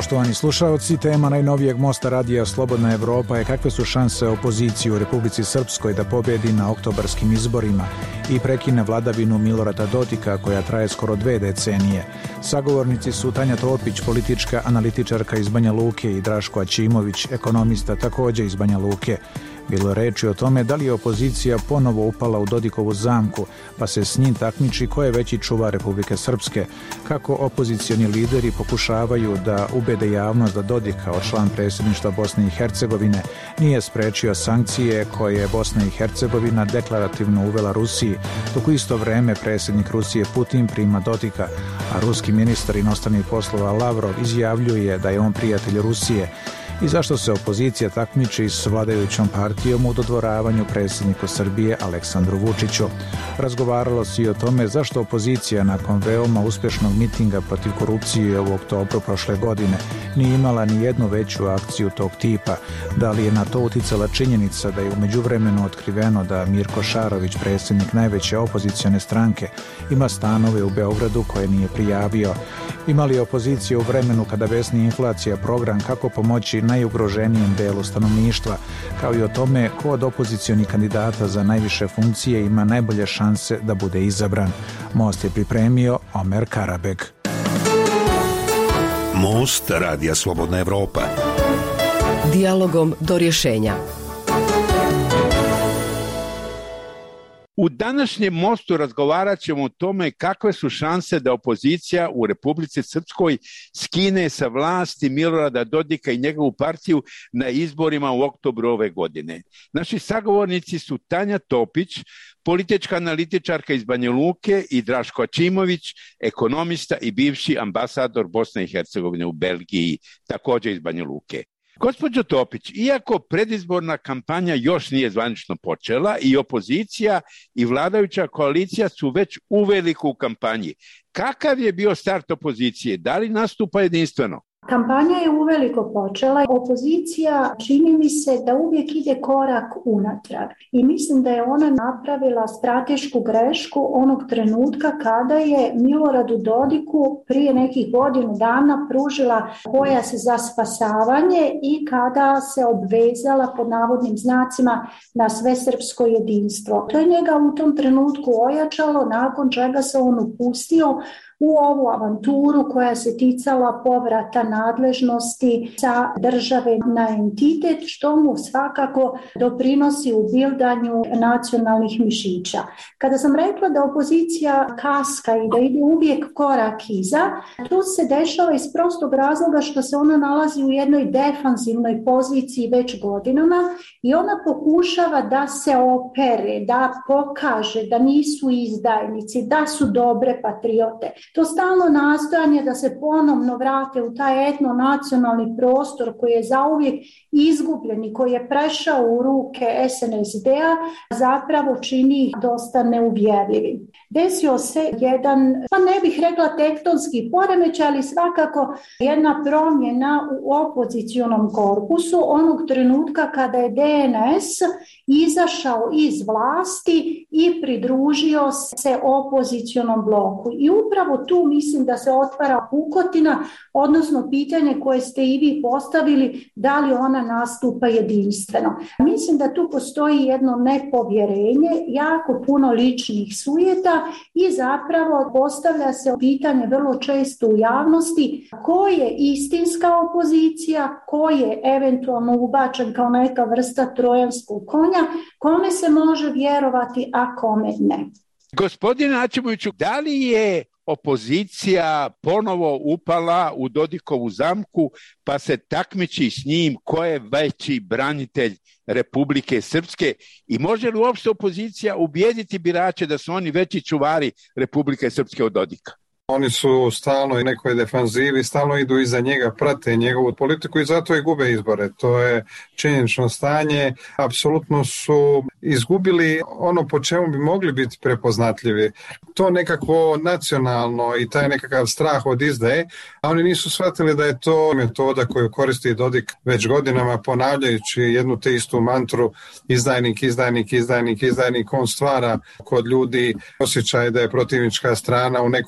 Poštovani slušalci, tema najnovijeg mosta radija Slobodna Evropa je kakve su šanse opozicije u Republici Srpskoj da pobjedi na oktobarskim izborima i prekine vladavinu Milorada Dodika koja traje skoro 2 decenije. Sagovornici su Tanja Topić, politička analitičarka iz Banja Luke, i Draško Aćimović, ekonomista također iz Banja Luke. Bilo je reči o tome da li je opozicija ponovo upala u Dodikovu zamku, pa se s njim takmiči ko je veći čuvar Republike Srpske, kako opozicioni lideri pokušavaju da ubede javnost da Dodik kao član predsjedništva Bosne i Hercegovine nije sprečio sankcije koje je Bosna i Hercegovina deklarativno uvela Rusiji, dok u isto vreme predsjednik Rusije Putin prima Dodika, a ruski ministar inostranih poslova Lavrov izjavljuje da je on prijatelj Rusije, i zašto se opozicija takmiči s vladajućom partijom u dodvoravanju predsjedniku Srbije Aleksandru Vučiću. Razgovaralo se i o tome zašto opozicija nakon veoma uspješnog mitinga protiv korupcije u oktobru prošle godine nije imala ni jednu veću akciju tog tipa. Da li je na to uticala činjenica da je u međuvremenu otkriveno da Mirko Šarović, predsjednik najveće opozicione stranke, ima stanove u Beogradu koje nije prijavio? Ima li opozicija u vremenu kada besni inflacija program kako pomoći najugroženijem delu stanovništva, kao i o tome ko od opozicionih kandidata za najviše funkcije ima najbolje šanse da bude izabran? Most je pripremio Omer Karabeg. Most radija Slobodna Evropa. Dijalogom do rješenja. U današnjem mostu razgovarat ćemo o tome kakve su šanse da opozicija u Republici Srpskoj skine sa vlasti Milorada Dodika i njegovu partiju na izborima u oktobru ove godine. Naši sagovornici su Tanja Topić, politička analitičarka iz Banja Luke, i Draško Aćimović, ekonomista i bivši ambasador Bosne i Hercegovine u Belgiji, također iz Banja Luke. Gospođo Topić, iako predizborna kampanja još nije zvanično počela i opozicija i vladajuća koalicija su već uveliko u kampanji, kakav je bio start opozicije? Da li nastupa jedinstveno? Kampanja je uveliko počela. Opozicija, čini mi se, da uvijek ide korak unatrag. I mislim da je ona napravila stratešku grešku onog trenutka kada je Miloradu Dodiku prije nekih godinu dana pružila pojas za spasavanje i kada se obvezala pod navodnim znacima na svesrpsko jedinstvo. To je njega u tom trenutku ojačalo, nakon čega se on upustio u ovu avanturu koja se ticala povrata nadležnosti sa države na entitet, što mu svakako doprinosi u bildanju nacionalnih mišića. Kada sam rekla da opozicija kaska i da ide uvijek korak iza, to se dešava iz prostog razloga što se ona nalazi u jednoj defanzivnoj poziciji već godinama i ona pokušava da se opere, da pokaže da nisu izdajnici, da su dobre patriote. To stalno nastojanje da se ponovno vrate u taj etnonacionalni prostor koji je zauvijek izgubljen i koji je prešao u ruke SNSD-a zapravo čini ih dosta neuvjerljivim. Desio se jedan, pa ne bih rekla tektonski poremećaj, ali svakako jedna promjena u opozicionom korpusu onog trenutka kada je DNS izašao iz vlasti i pridružio se opozicionom bloku. I upravo tu mislim da se otvara pukotina, odnosno pitanje koje ste i vi postavili, da li ona nastupa jedinstveno. Mislim da tu postoji jedno nepovjerenje, jako puno ličnih sujeta i zapravo postavlja se pitanje vrlo često u javnosti ko je istinska opozicija, ko je eventualno ubačen kao neka vrsta trojanskog konja, kome se može vjerovati, a kome ne. Gospodine Aćimoviću, da li je opozicija ponovo upala u Dodikovu zamku pa se takmiči s njim ko je veći branitelj Republike Srpske i može li uopšte opozicija ubijediti birače da su oni veći čuvari Republike Srpske od Dodika? Oni su stalno u nekoj defanzivi, stalno idu iza njega, prate njegovu politiku i zato i gube izbore. To je činjenično stanje. Apsolutno su izgubili ono po čemu bi mogli biti prepoznatljivi. To nekako nacionalno i taj nekakav strah od izdaje, a oni nisu shvatili da je to metoda koju koristi Dodik već godinama ponavljajući jednu te istu mantru izdajnik, izdajnik, izdajnik, izdajnik. On stvara kod ljudi osjećaj da je protivnička strana u nekoj izdaji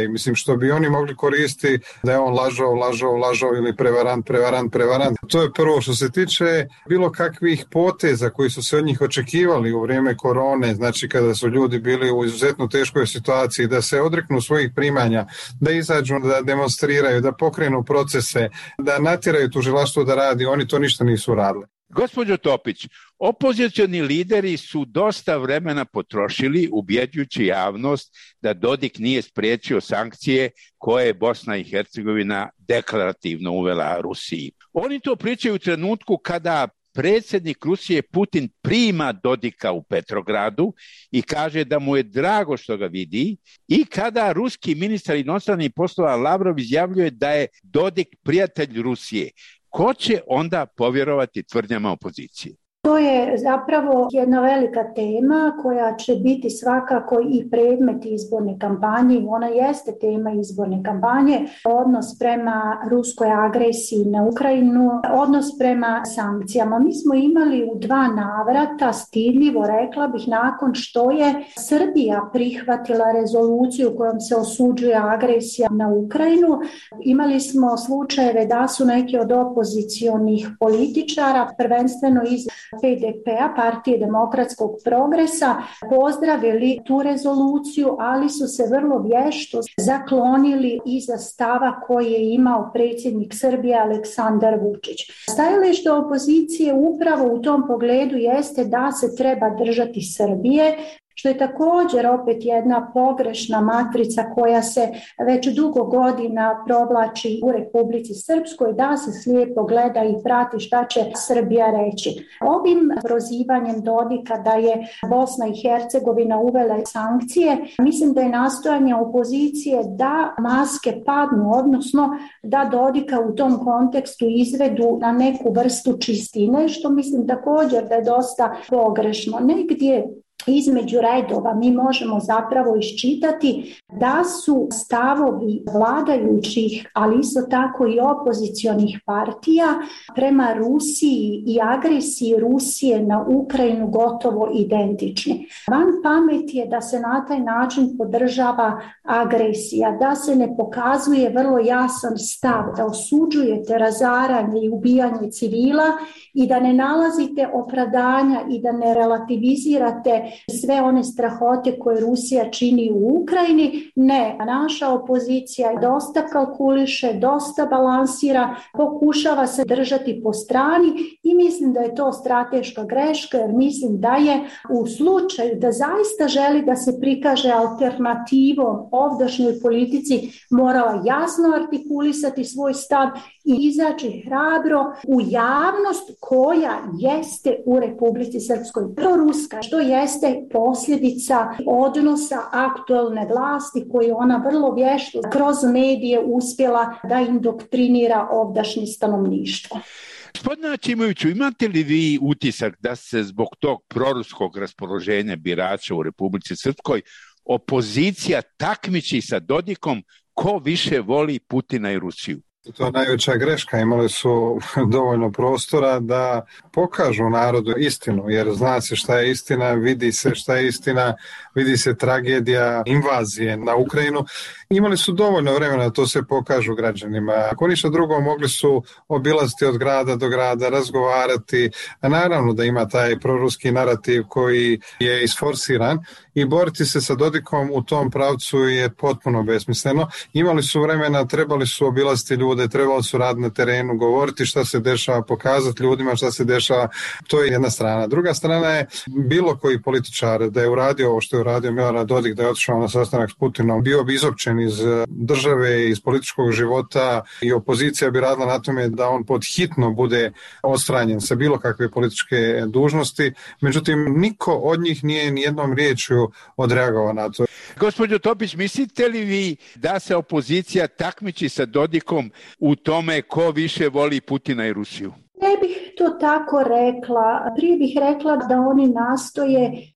slučaj, mislim što bi oni mogli koristiti da je on lažov ili prevarant. To je prvo. Što se tiče bilo kakvih poteza koji su se od njih očekivali u vrijeme korone, znači kada su ljudi bili u izuzetno teškoj situaciji, da se odreknu svojih primanja, da izađu, da demonstriraju, da pokrenu procese, da natjeraju tužilaštvo da radi, oni to ništa nisu radili. Gospođo Topić, opozicioni lideri su dosta vremena potrošili ubjeđujući javnost da Dodik nije spriječio sankcije koje je Bosna i Hercegovina deklarativno uvela Rusiji. Oni to pričaju u trenutku kada predsjednik Rusije Putin prima Dodika u Petrogradu i kaže da mu je drago što ga vidi, i kada ruski ministar inostranih poslova Lavrov izjavljuje da je Dodik prijatelj Rusije. Ko će onda povjerovati tvrdnjama opozicije? To je zapravo jedna velika tema koja će biti svakako i predmet izborne kampanje. Ona jeste tema izborne kampanje. Odnos prema ruskoj agresiji na Ukrajinu, odnos prema sankcijama. Mi smo imali u 2 navrata, stidljivo rekla bih, nakon što je Srbija prihvatila rezoluciju kojom se osuđuje agresija na Ukrajinu. Imali smo slučajeve da su neki od opozicionih političara, prvenstveno iz PDP-a, Partije demokratskog progresa, pozdravili tu rezoluciju, ali su se vrlo vješto zaklonili iza stava koji je imao predsjednik Srbije Aleksandar Vučić. Stajalište opozicije upravo u tom pogledu jeste da se treba držati Srbije, što je također opet jedna pogrešna matrica koja se već dugo godina provlači u Republici Srpskoj, da se slijepo gleda i prati šta će Srbija reći. Ovim prozivanjem Dodika da je Bosna i Hercegovina uvela sankcije, mislim da je nastojanje opozicije da maske padnu, odnosno da Dodika u tom kontekstu izvedu na neku vrstu čistine, što mislim također da je dosta pogrešno. Negdje između redova mi možemo zapravo iščitati da su stavovi vladajućih, ali isto tako i opozicionih partija prema Rusiji i agresiji Rusije na Ukrajinu gotovo identični. Van pameti je da se na taj način podržava agresija, da se ne pokazuje vrlo jasan stav, da osuđujete razaranje i ubijanje civila i da ne nalazite opravdanja i da ne relativizirate sve one strahote koje Rusija čini u Ukrajini. Ne, naša opozicija dosta kalkuliše, dosta balansira, pokušava se držati po strani i mislim da je to strateška greška, jer mislim da je u slučaju da zaista želi da se prikaže alternativom ovdašnjoj politici morala jasno artikulisati svoj stav i izaći hrabro u javnost koja jeste u Republici Srpskoj proruska, što jeste posljedica odnosa aktualne vlasti koju ona vrlo vješto kroz medije uspjela da indoktrinira ovdašnje stanovništvo. Gospodine Aćimoviću, imate li vi utisak da se zbog tog proruskog raspoloženja birača u Republici Srpskoj opozicija takmiči sa Dodikom ko više voli Putina i Rusiju? To je najveća greška. Imali su dovoljno prostora da pokažu narodu istinu, jer zna se šta je istina, vidi se šta je istina, vidi se tragedija invazije na Ukrajinu. Imali su dovoljno vremena da to se pokažu građanima. Ako ništa drugo, mogli su obilaziti od grada do grada, razgovarati. A naravno da ima taj proruski narativ koji je isforsiran i boriti se sa Dodikom u tom pravcu je potpuno besmisleno. Imali su vremena, trebali su obilaziti ljude, trebali su raditi na terenu, govoriti šta se dešava, pokazati ljudima šta se dešava. To je jedna strana. Druga strana je bilo koji političar da je uradio ovo što je uradio Milorad Dodik, da je otišao na sastanak s Putinom, bio bi izopćen iz države, iz političkog života i opozicija bi radila na tome da on pod hitno bude odstranjen sa bilo kakve političke dužnosti. Međutim, niko od njih nije ni jednom riječju odreagovao na to. Gospođo Topić, mislite li vi da se opozicija takmiči sa Dodikom u tome ko više voli Putina i Rusiju? Ne bih to tako rekla. Prije bih rekla da oni nastoje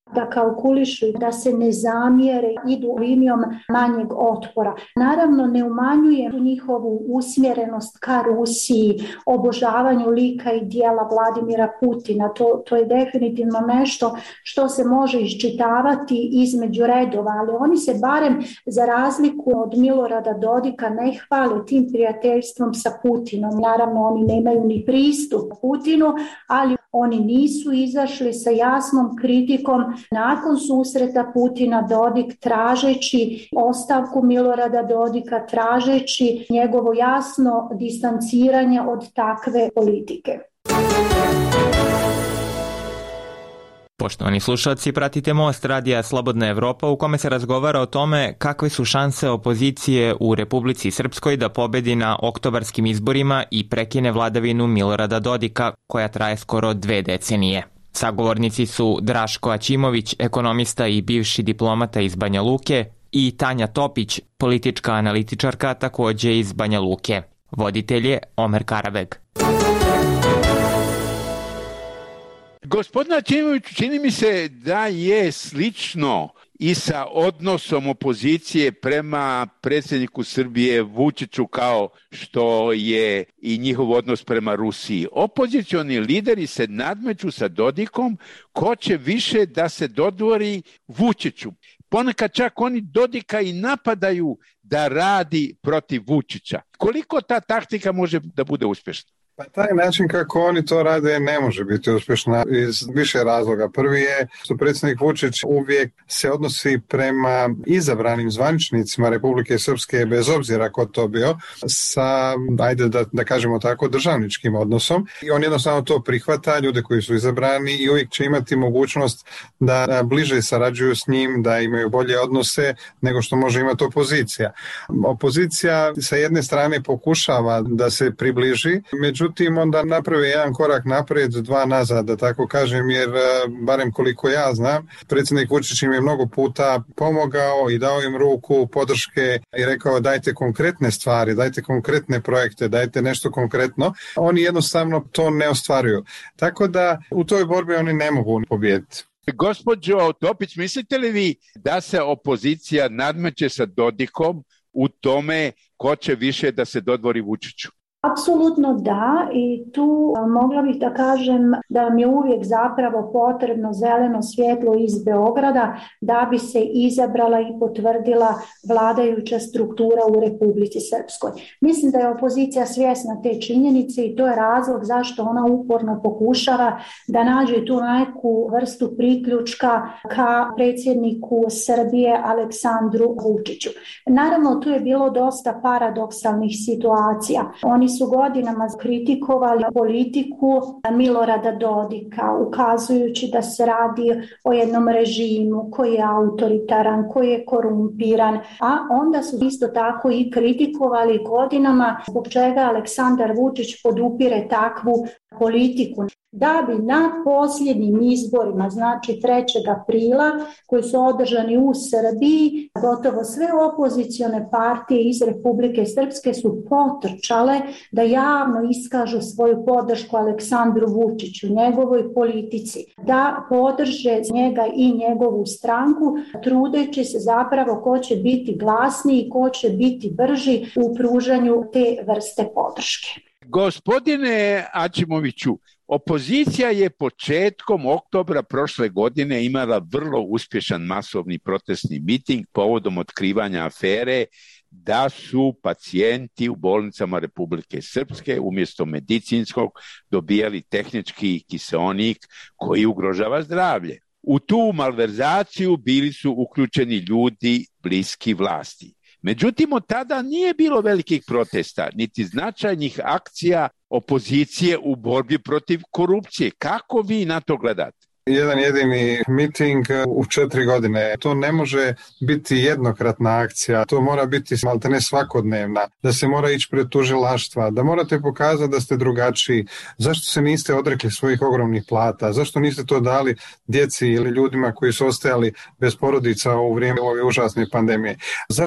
da kalkulišu, da se ne zamjere, idu linijom manjeg otpora. Naravno, ne umanjuje njihovu usmjerenost ka Rusiji, obožavanju lika i dijela Vladimira Putina. To je definitivno nešto što se može iščitavati između redova, ali oni se barem za razliku od Milorada Dodika ne hvale tim prijateljstvom sa Putinom. Naravno, oni nemaju ni pristup Putinu, ali oni nisu izašli sa jasnom kritikom nakon susreta Putina-Dodik, tražeći ostavku Milorada Dodika, tražeći njegovo jasno distanciranje od takve politike. Poštovani slušalci, pratite Most radija Slobodna Evropa u kome se razgovara o tome kakve su šanse opozicije u Republici Srpskoj da pobedi na oktobarskim izborima i prekine vladavinu Milorada Dodika, koja traje skoro 2 decenije. Sagovornici su Draško Aćimović, ekonomista i bivši diplomata iz Banja Luke, i Tanja Topić, politička analitičarka takođe iz Banja Luke. Voditelj je Omer Karabeg. Gospodina Aćimoviću, čini mi se da je slično i sa odnosom opozicije prema predsjedniku Srbije Vučiću kao što je i njihov odnos prema Rusiji. Opozicioni lideri se nadmeću sa Dodikom ko će više da se dodvori Vučiću. Ponekad čak oni Dodika i napadaju da radi protiv Vučića. Koliko ta taktika može da bude uspješna? Pa taj način kako oni to rade ne može biti uspješna iz više razloga. Prvi je što predsjednik Vučić uvijek se odnosi prema izabranim zvaničnicima Republike Srpske, bez obzira ko to bio, sa, ajde da kažemo tako, državničkim odnosom. I on jednostavno to prihvata, ljude koji su izabrani, i uvijek će imati mogućnost da bliže sarađuju s njim, da imaju bolje odnose nego što može imati opozicija. Opozicija sa jedne strane pokušava da se približi, međutim onda napravi jedan korak naprijed, 2 nazad, da tako kažem, jer barem koliko ja znam, predsjednik Vučić im je mnogo puta pomogao i dao im ruku podrške i rekao dajte konkretne stvari, dajte konkretne projekte, dajte nešto konkretno. Oni jednostavno to ne ostvaruju. Tako da u toj borbi oni ne mogu pobijediti. Gospođo Topić, mislite li vi da se opozicija nadmeće sa Dodikom u tome ko će više da se dodvori Vučiću? Apsolutno da, i tu mogla bih da kažem da vam je uvijek zapravo potrebno zeleno svjetlo iz Beograda da bi se izabrala i potvrdila vladajuća struktura u Republici Srpskoj. Mislim da je opozicija svjesna te činjenice i to je razlog zašto ona uporno pokušava da nađe tu neku vrstu priključka ka predsjedniku Srbije Aleksandru Vučiću. Naravno, tu je bilo dosta paradoksalnih situacija. Oni su godinama kritikovali politiku Milorada Dodika, ukazujući da se radi o jednom režimu koji je autoritaran, koji je korumpiran, a onda su isto tako i kritikovali godinama zbog čega Aleksandar Vučić podupire takvu politiku. Da bi na posljednjim izborima, znači 3. aprila, koji su održani u Srbiji, gotovo sve opozicione partije iz Republike Srpske su potrčale da javno iskažu svoju podršku Aleksandru Vučiću, njegovoj politici, da podrže njega i njegovu stranku, trudeći se zapravo ko će biti glasniji, ko će biti brži u pružanju te vrste podrške. Gospodine Aćimoviću, opozicija je početkom oktobra prošle godine imala vrlo uspješan masovni protestni miting povodom otkrivanja afere da su pacijenti u bolnicama Republike Srpske umjesto medicinskog dobijali tehnički kiseonik koji ugrožava zdravlje. U tu malverzaciju bili su uključeni ljudi bliski vlasti. Međutim, od tada nije bilo velikih protesta, niti značajnih akcija opozicije u borbi protiv korupcije. Kako vi na to gledate? Jedan jedini miting u 4 godine. To ne može biti jednokratna akcija, to mora biti maltene svakodnevna, da se mora ići pred tužilaštva, da morate pokazati da ste drugačiji. Zašto se niste odrekli svojih ogromnih plata? Zašto niste to dali djeci ili ljudima koji su ostajali bez porodica u vrijeme ove užasne pandemije? Zašto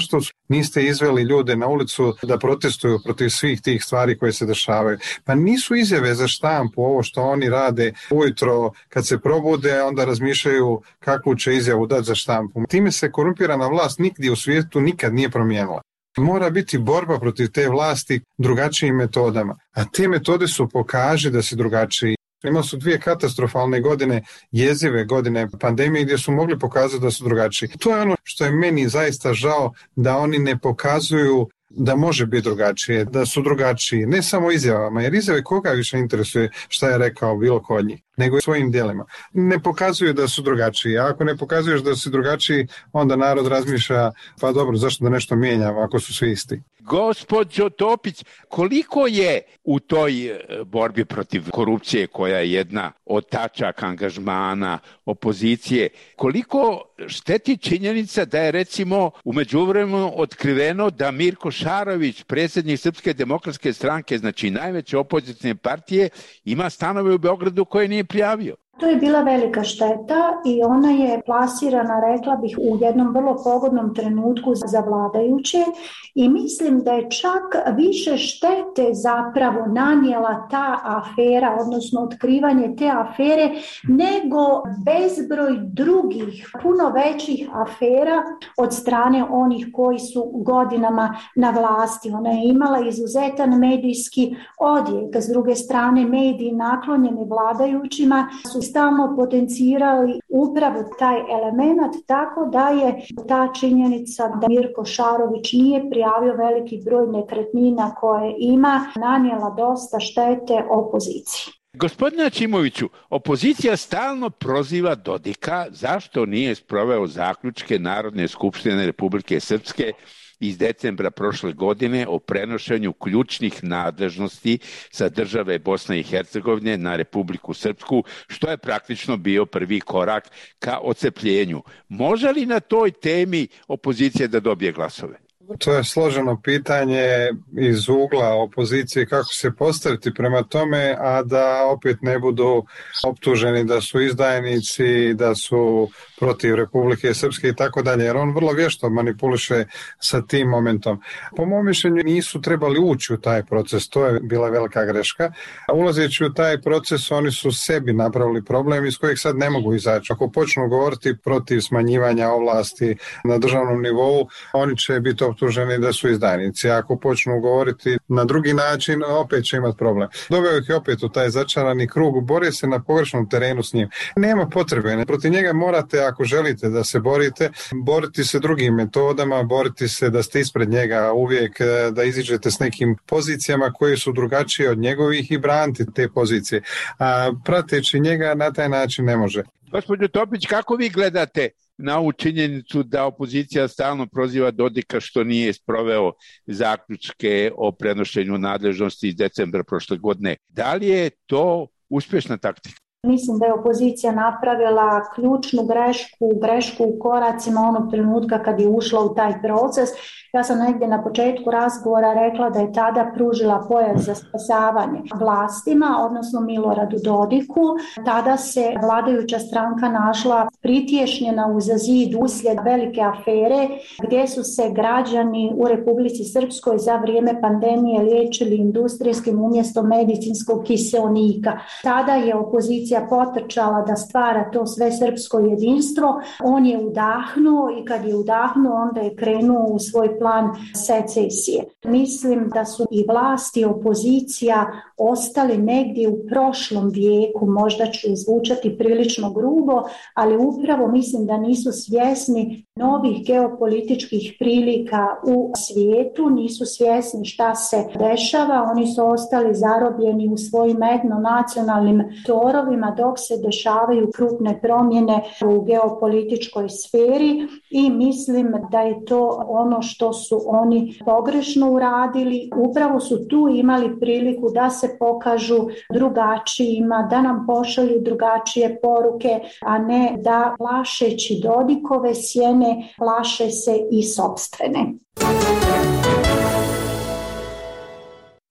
niste izveli ljude na ulicu da protestuju protiv svih tih stvari koje se dešavaju. Pa nisu izjave za štampu ovo što oni rade ujutro kad se probude, onda razmišljaju kakvu će izjavu dati za štampu. Time se korumpirana vlast nigdje u svijetu nikad nije promijenila. Mora biti borba protiv te vlasti drugačijim metodama. A te metode su pokaži da si drugačiji. Imali su 2 katastrofalne godine, jezive godine pandemije gdje su mogli pokazati da su drugačiji. To je ono što je meni zaista žao, da oni ne pokazuju da može biti drugačije, da su drugačiji, ne samo izjavama, jer izjave koga više interesuje šta je rekao bilo ko od njih, nego i svojim djelima. Ne pokazuju da su drugačiji, a ako ne pokazuješ da su drugačiji, onda narod razmišlja, pa dobro, zašto da nešto mijenjamo ako su svi isti. Gospođo Topić, koliko je u toj borbi protiv korupcije, koja je jedna od tačaka angažmana opozicije, koliko šteti činjenica da je recimo u međuvremenu otkriveno da Mirko Šarović, predsjednik Srpske demokratske stranke, znači najveće opozicijne partije, ima stanove u Beogradu koje nije prijavio? To je bila velika šteta i ona je plasirana, rekla bih, u jednom vrlo pogodnom trenutku za vladajuće i mislim da je čak više štete zapravo nanijela ta afera, odnosno otkrivanje te afere, nego bezbroj drugih, puno većih afera od strane onih koji su godinama na vlasti. Ona je imala izuzetan medijski odjek, s druge strane mediji naklonjeni vladajućima su stalno potencirali upravo taj element, tako da je ta činjenica da Mirko Šarović nije prijavio veliki broj nekretnina koje ima nanijela dosta štete opoziciji. Gospodine Aćimoviću, opozicija stalno proziva Dodika zašto nije sproveo zaključke Narodne skupštine Republike Srpske iz decembra prošle godine o prenošenju ključnih nadležnosti sa države Bosne i Hercegovine na Republiku Srpsku, što je praktično bio prvi korak ka ocepljenju. Može li na toj temi opozicija da dobije glasove? To je složeno pitanje iz ugla opozicije kako se postaviti prema tome, a da opet ne budu optuženi da su izdajnici, da su protiv Republike Srpske i tako dalje, jer on vrlo vješto manipuliše sa tim momentom. Po mom mišljenju nisu trebali ući u taj proces, to je bila velika greška. A ulazeći u taj proces oni su sebi napravili problem iz kojeg sad ne mogu izaći. Ako počnu govoriti protiv smanjivanja ovlasti na državnom nivou, oni će biti optuženi da su izdajnici. Ako počnu govoriti na drugi način, opet će imati problem. Doveo ih opet u taj začarani krug, bore se na pogrešnom terenu s njim. Nema potrebe, protiv njega morate, ako želite da se borite, boriti se drugim metodama, boriti se da ste ispred njega uvijek, da iziđete s nekim pozicijama koje su drugačije od njegovih i braniti te pozicije. A prateći njega na taj način ne može. Gospođo Topić, kako vi gledate na ovu činjenicu da opozicija stalno proziva Dodika što nije sproveo zaključke o prenošenju nadležnosti iz decembra prošle godine? Da li je to uspješna taktika? Mislim da je opozicija napravila ključnu grešku u koracima onog trenutka kad je ušla u taj proces. Ja sam negdje na početku razgovora rekla da je tada pružila pojas za spasavanje vlastima, odnosno Miloradu Dodiku. Tada se vladajuća stranka našla pritješnjena uza zid uslijed velike afere gdje su se građani u Republici Srpskoj za vrijeme pandemije liječili industrijskim umjesto medicinskog kiseonika. Tada je opozicija potrčala da stvara to sve srpsko jedinstvo. On je udahnuo i kad je udahnuo onda je krenuo u svoj plan secesije. Mislim da su i vlast i opozicija ostali negdje u prošlom vijeku, možda ću zvučati prilično grubo, ali upravo mislim da nisu svjesni novih geopolitičkih prilika u svijetu, nisu svjesni šta se dešava, oni su ostali zarobljeni u svojim etnonacionalnim torovima dok se dešavaju krupne promjene u geopolitičkoj sferi i mislim da je to ono što su oni pogrešno uradili. Upravo su tu imali priliku da se pokažu drugačijima, da nam pošalju drugačije poruke, a ne da plašeći Dodikove sjene plaše se i sopstvene.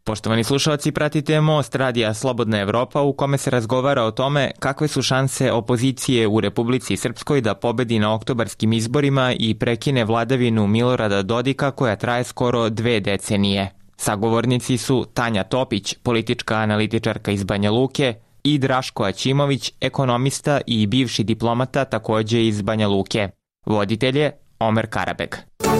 Poštovani slušalci, pratite Most radija Slobodna Evropa u kome se razgovara o tome kakve su šanse opozicije u Republici Srpskoj da pobedi na oktobarskim izborima i prekine vladavinu Milorada Dodika koja traje skoro 2 decenije. Sagovornici su Tanja Topić, politička analitičarka iz Banja Luke, i Draško Aćimović, ekonomista i bivši diplomata takođe iz Banja Luke. Voditelj je Omer Karabeg.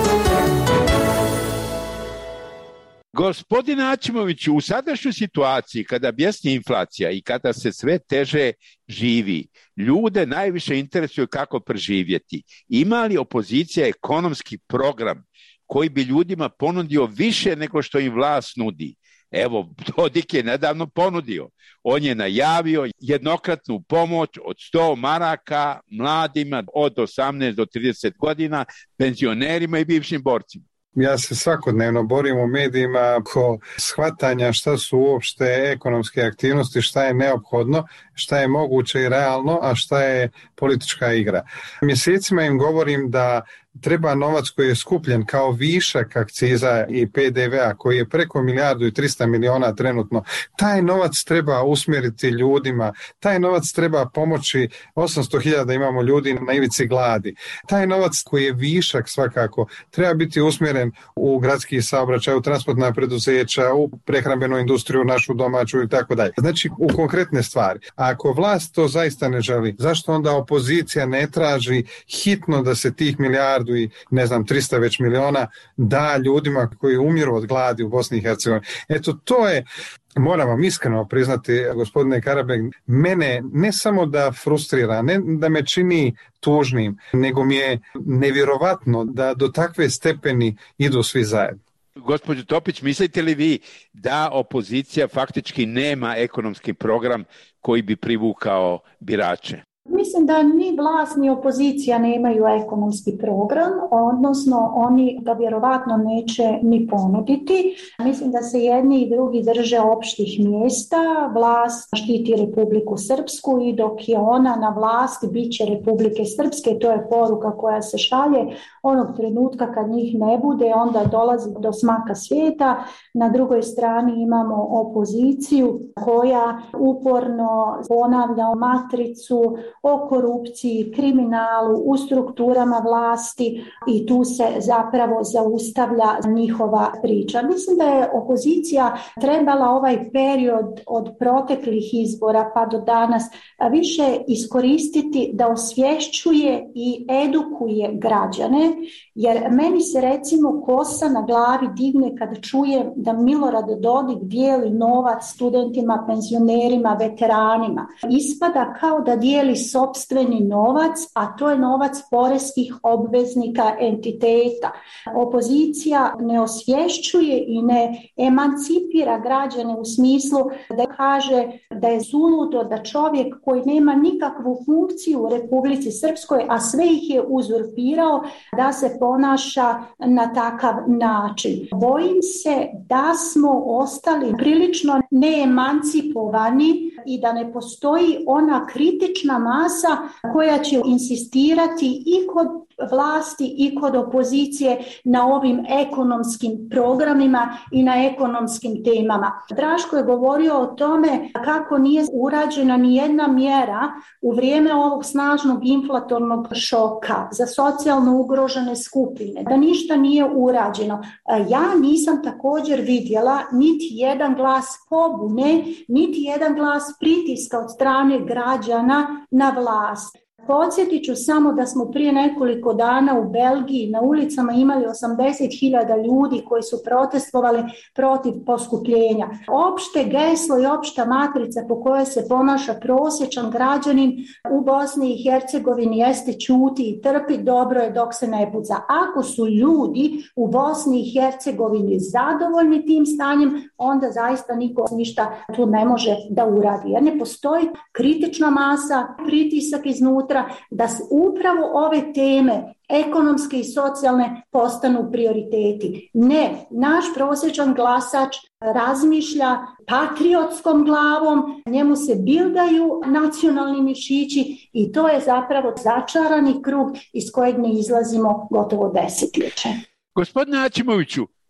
Gospodine Aćimoviću, u sadašnjoj situaciji kada bjesni inflacija i kada se sve teže živi, ljude najviše interesuje kako preživjeti. Ima li opozicija ekonomski program koji bi ljudima ponudio više nego što im vlast nudi? Evo, Dodik je nedavno ponudio. On je najavio jednokratnu pomoć od 100 maraka mladima od 18 do 30 godina, penzionerima i bivšim borcima. Ja se svakodnevno borim u medijima oko shvatanja šta su uopšte ekonomske aktivnosti, šta je neophodno, šta je moguće i realno, a šta je politička igra. Mjesecima im govorim da treba novac koji je skupljen kao višak akciza i PDV-a koji je preko 1.300 miliona trenutno. Taj novac treba usmjeriti ljudima, taj novac treba pomoći 800.000 imamo ljudi na ivici gladi. Taj novac koji je višak svakako treba biti usmjeren u gradski saobraćaj, u transportna preduzeća, u prehrambenu industriju, našu domaću i tako dalje. Znači u konkretne stvari. A ako vlast to zaista ne želi, zašto onda opozicija ne traži hitno da se tih milijardu i 300 već miliona da ljudima koji umiru od gladi u Bosni i Hercegovini? Eto, to je, moram vam iskreno priznati, gospodine Karabeg, mene ne samo da frustrira, ne da me čini tužnim, nego mi je nevjerovatno da do takve stepeni idu svi zajedno. Gospođo Topić, mislite li vi da opozicija faktički nema ekonomski program koji bi privukao birače? Mislim da ni vlast ni opozicija nemaju ekonomski program, odnosno oni ga vjerovatno neće ni ponuditi. Mislim da se jedni i drugi drže opštih mjesta. Vlast štiti Republiku Srpsku i dok je ona na vlasti bit će Republike Srpske. To je poruka koja se šalje. Onog trenutka kad njih ne bude, onda dolazi do smaka svijeta. Na drugoj strani imamo opoziciju koja uporno ponavlja matricu o korupciji, kriminalu, u strukturama vlasti i tu se zapravo zaustavlja njihova priča. Mislim da je opozicija trebala ovaj period od proteklih izbora pa do danas više iskoristiti da osvješćuje i edukuje građane, jer meni se recimo kosa na glavi digne kad čujem da Milorad Dodik dijeli novac studentima, penzionerima, veteranima. Ispada kao da dijeli sopstveni novac, a to je novac poreskih obveznika entiteta. Opozicija ne osvješćuje i ne emancipira građane u smislu da kaže da je suludo da čovjek koji nema nikakvu funkciju u Republici Srpskoj, a sve ih je uzurpirao, da se ponaša na takav način. Bojim se da smo ostali prilično neemancipovani i da ne postoji ona kritična masa koja će insistirati i kod vlasti i kod opozicije na ovim ekonomskim programima i na ekonomskim temama. Draško je govorio o tome kako nije urađena ni jedna mjera u vrijeme ovog snažnog inflatornog šoka za socijalno ugrožene skupine, da ništa nije urađeno. Ja nisam također vidjela niti jedan glas pobune, niti jedan glas pritiska od strane građana na vlast. Podsjetit ću samo da smo prije nekoliko dana u Belgiji na ulicama imali 80.000 ljudi koji su protestovali protiv poskupljenja. Opšte geslo i opšta matrica po kojoj se ponaša prosječan građanin u Bosni i Hercegovini jeste ćuti i trpi, dobro je dok se ne puca. Ako su ljudi u Bosni i Hercegovini zadovoljni tim stanjem, onda zaista niko ništa tu ne može da uradi. Jer ne postoji kritična masa, pritisak iznutra, da se upravo ove teme ekonomske i socijalne postanu prioriteti. Ne, naš prosječan glasač razmišlja patriotskom glavom, njemu se bildaju nacionalni mišići i to je zapravo začarani krug iz kojeg ne izlazimo gotovo desetljeće. Gospodine Aćimoviću,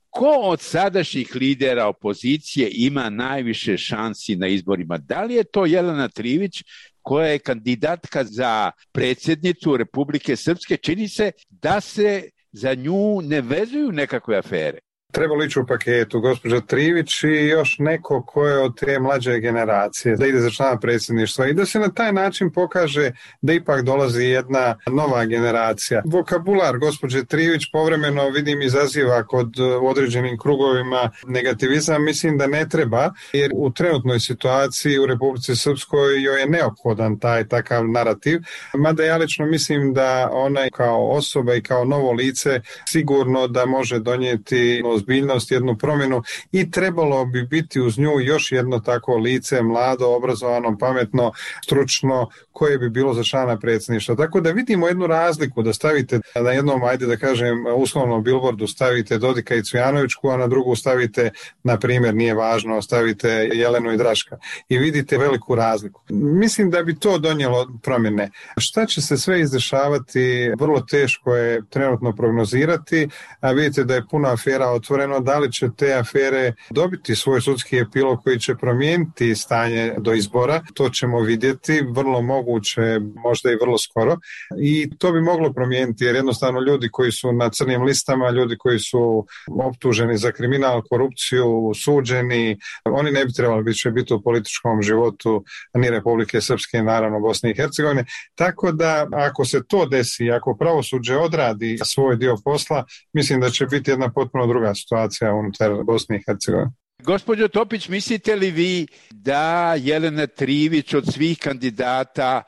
ko od sadašnjih lidera opozicije ima najviše šansi na izborima? Da li je to Jelena Trivić, koja je kandidatka za predsjednicu Republike Srpske? Čini se da se za nju ne vezuju nekakve afere. Trebalo ići u paketu gospođa Trivić i još neko ko je od te mlađe generacije, da ide za člana predsjedništva i da se na taj način pokaže da ipak dolazi jedna nova generacija. Vokabular gospođe Trivić povremeno vidim izaziva kod određenim krugovima negativizam, mislim da ne treba, jer u trenutnoj situaciji u Republici Srpskoj joj je neophodan taj takav narativ, mada ja lično mislim da ona kao osoba i kao novo lice sigurno da može donijeti ozbiljnost, jednu promjenu i trebalo bi biti uz nju još jedno tako lice, mlado, obrazovano, pametno, stručno, koje bi bilo za člana predsjedništva. Tako da vidimo jednu razliku, da stavite na jednom, ajde da kažem, uslovnom bilbordu stavite Dodika i Cvijanovićku, a na drugu stavite, na primjer, nije važno, stavite Jelenu i Draška. I vidite veliku razliku. Mislim da bi to donijelo promjene. Šta će se sve izdešavati, vrlo teško je trenutno prognozirati, a vidite da je puno afera otvoreno, da li će te afere dobiti svoj sudski epilog koji će promijeniti stanje do izbora, to ćemo vidjeti, vrlo moguće, možda i vrlo skoro, i to bi moglo promijeniti, jer jednostavno ljudi koji su na crnim listama, ljudi koji su optuženi za kriminal, korupciju, suđeni, oni ne bi trebali više biti u političkom životu ni Republike Srpske, naravno Bosne i Hercegovine, tako da ako se to desi, ako pravosuđe odradi svoj dio posla, mislim da će biti jedna potpuno druga situacija unutar Bosne i Hercegovine. Gospođo Topić, mislite li vi da Jelena Trivić od svih kandidata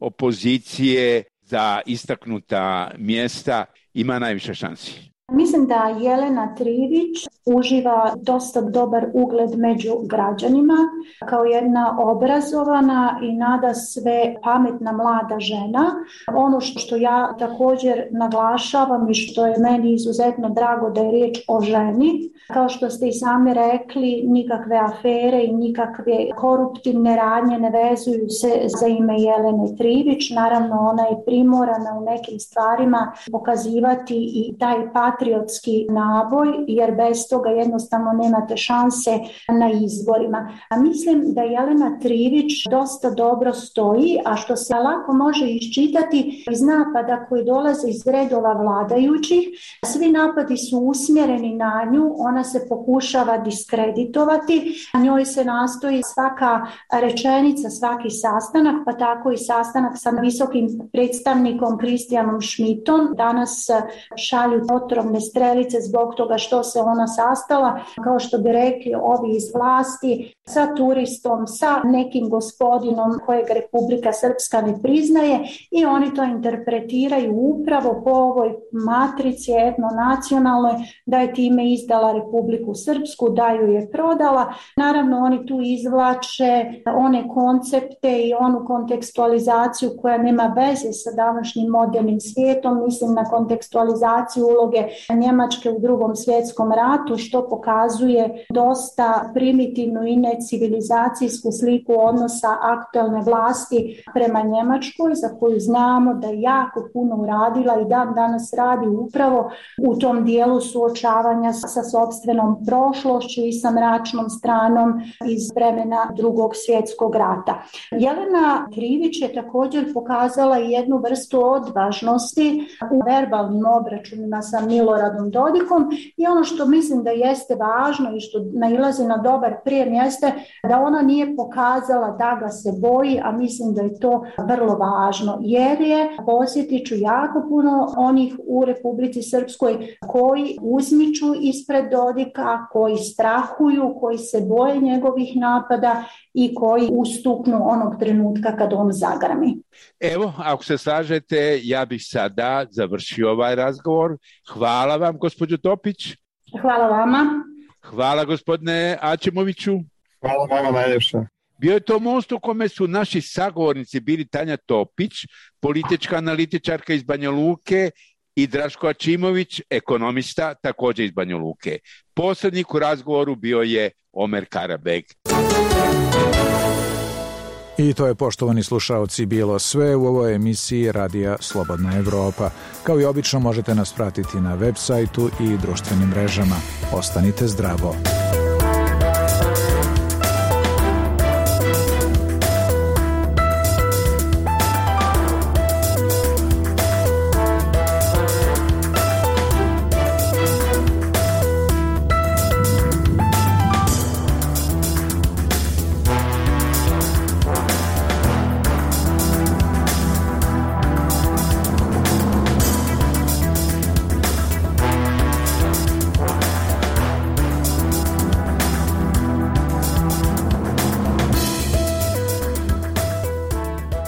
opozicije za istaknuta mjesta ima najviše šansi? Mislim da Jelena Trivić uživa dosta dobar ugled među građanima kao jedna obrazovana i nadasve pametna mlada žena. Ono što ja također naglašavam i što je meni izuzetno drago da je riječ o ženi, kao što ste i sami rekli, nikakve afere i nikakve koruptivne radnje ne vezuju se za ime Jelene Trivić. Naravno, ona je primorana u nekim stvarima pokazivati i taj patriotski naboj, jer bez toga jednostavno nemate šanse na izborima. A mislim da Jelena Trivić dosta dobro stoji, a što se lako može iščitati iz napada koji dolaze iz redova vladajućih. Svi napadi su usmjereni na nju, ona se pokušava diskreditovati, a njoj se nastoji svaka rečenica, svaki sastanak, pa tako i sastanak sa visokim predstavnikom Kristijanom Šmitom. Danas šalju otrovne strelice zbog toga što se ona sastala, kao što bi rekli ovi iz vlasti, sa turistom, sa nekim gospodinom kojeg Republika Srpska ne priznaje, i oni to interpretiraju upravo po ovoj matrici etnonacionalnoj, da je time izdala Republiku Srpsku, da ju je prodala. Naravno, oni tu izvlače one koncepte i onu kontekstualizaciju koja nema veze sa današnjim modernim svijetom, mislim na kontekstualizaciju uloge Njemačke u Drugom svjetskom ratu, što pokazuje dosta primitivnu i necivilizacijsku sliku odnosa aktualne vlasti prema Njemačkoj, za koju znamo da je jako puno uradila i danas radi upravo u tom dijelu suočavanja sa sopstvenom prošlošću i sa mračnom stranom iz vremena Drugog svjetskog rata. Jelena Trivić je također pokazala i jednu vrstu odvažnosti u verbalnim obračunima sa Miloradom Dodikom, i ono što mislim da jeste važno i što nailazi na dobar prijem jeste da ona nije pokazala da ga se boji, a mislim da je to vrlo važno, jer je, posjetit ću, jako puno onih u Republici Srpskoj koji uzmiču ispred Dodika, koji strahuju, koji se boje njegovih napada i koji ustuknu onog trenutka kad on zagrami. Evo, ako se slažete, ja bih sada završio ovaj razgovor. Hvala vam, gospođo Topić. Hvala vama. Hvala, gospodine Aćimoviću. Hvala vama najljepše. Bio je to Most u kome su naši sagovornici bili Tanja Topić, politička analitičarka iz Banja Luke, i Draško Aćimović, ekonomista, također iz Banja Luke. Posrednik u razgovoru bio je Omer Karabeg. I to je, poštovani slušaoci, bilo sve u ovoj emisiji Radija Slobodna Evropa. Kao i obično možete nas pratiti na web sajtu i društvenim mrežama. Ostanite zdravo.